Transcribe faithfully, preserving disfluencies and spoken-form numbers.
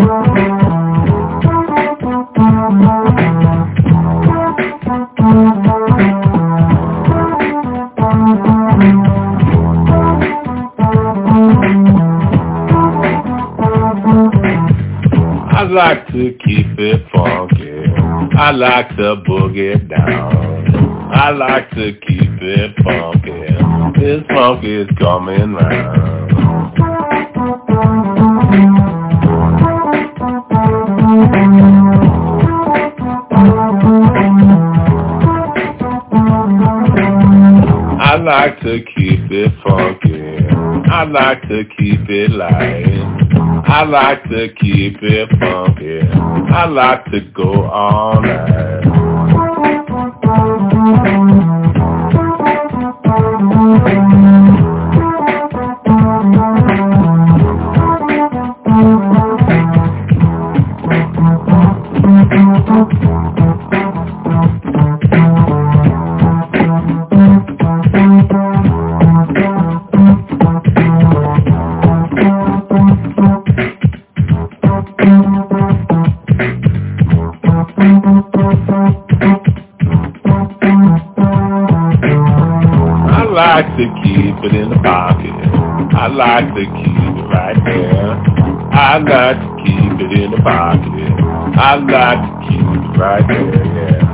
I like to keep it funky. I like to boogie down. I like to keep it funky. This funk is coming round. I like to keep it funky. I like to keep it light. I like to keep it funky. I like to go all night. I like to keep it in the pocket. I like to keep it right there. I like to keep it in the pocket. I like to keep it right there, yeah.